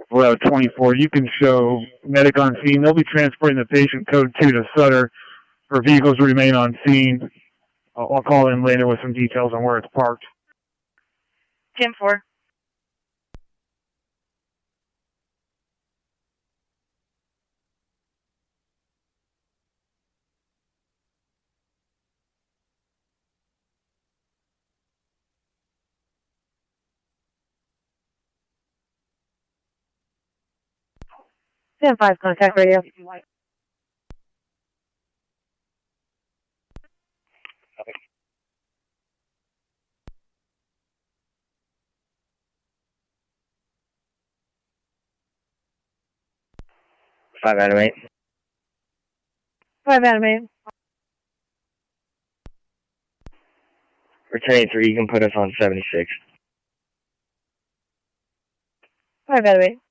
Route 24. You can show medic on scene. They'll be transporting the patient code 2 to Sutter for vehicles to remain on scene. I'll call in later with some details on where it's parked. 10-4. Stand 5, contact radio. Five Adam 8. 5 Adam 8. Returning 3, you can put us on 76. 5 Adam 8.